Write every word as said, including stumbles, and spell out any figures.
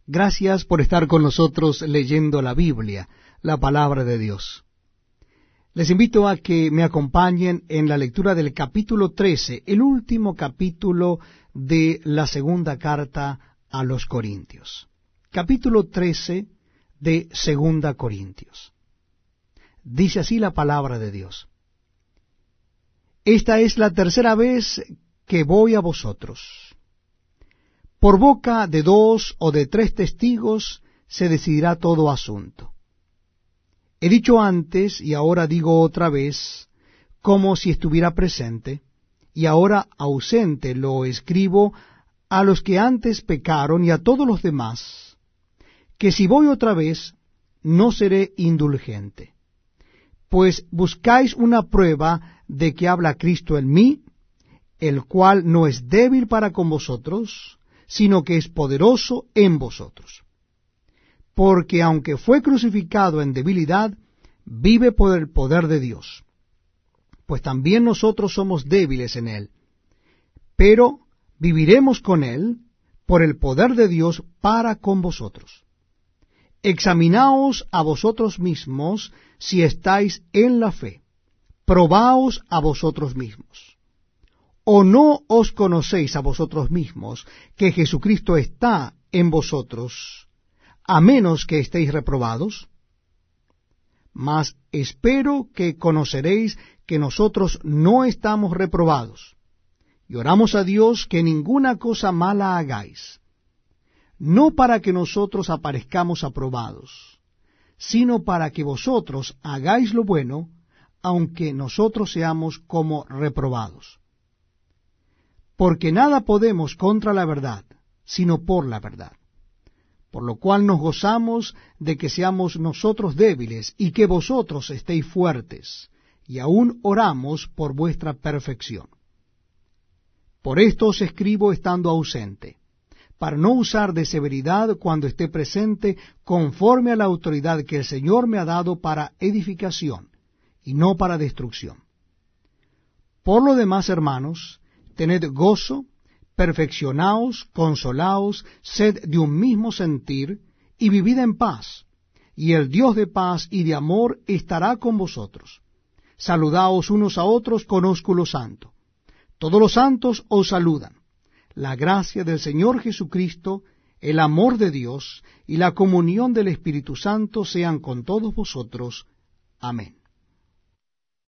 Gracias por estar con nosotros leyendo la Biblia, la palabra de Dios. Les invito a que me acompañen en la lectura del capítulo trece, el último capítulo de la segunda carta a los Corintios. Capítulo trece de Segunda Corintios. Dice así la palabra de Dios. Esta es la tercera vez que voy a vosotros. Por boca de dos o de tres testigos se decidirá todo asunto. He dicho antes, y ahora digo otra vez, como si estuviera presente, y ahora ausente lo escribo a los que antes pecaron y a todos los demás, que si voy otra vez, no seré indulgente. Pues buscáis una prueba de que habla Cristo en mí, el cual no es débil para con vosotros, sino que es poderoso en vosotros. Porque aunque fue crucificado en debilidad, vive por el poder de Dios. Pues también nosotros somos débiles en él, pero viviremos con él por el poder de Dios para con vosotros. Examinaos a vosotros mismos si estáis en la fe. Probaos a vosotros mismos. ¿O no os conocéis a vosotros mismos que Jesucristo está en vosotros, a menos que estéis reprobados? Mas espero que conoceréis que nosotros no estamos reprobados, y oramos a Dios que ninguna cosa mala hagáis, no para que nosotros aparezcamos aprobados, sino para que vosotros hagáis lo bueno, aunque nosotros seamos como reprobados. Porque nada podemos contra la verdad, sino por la verdad. Por lo cual nos gozamos de que seamos nosotros débiles y que vosotros estéis fuertes, y aún oramos por vuestra perfección. Por esto os escribo estando ausente, para no usar de severidad cuando esté presente, conforme a la autoridad que el Señor me ha dado para edificación, y no para destrucción. Por lo demás, hermanos, tened gozo, perfeccionaos, consolaos, sed de un mismo sentir, y vivid en paz, y el Dios de paz y de amor estará con vosotros. Saludaos unos a otros con ósculo santo. Todos los santos os saludan. La gracia del Señor Jesucristo, el amor de Dios y la comunión del Espíritu Santo sean con todos vosotros. Amén.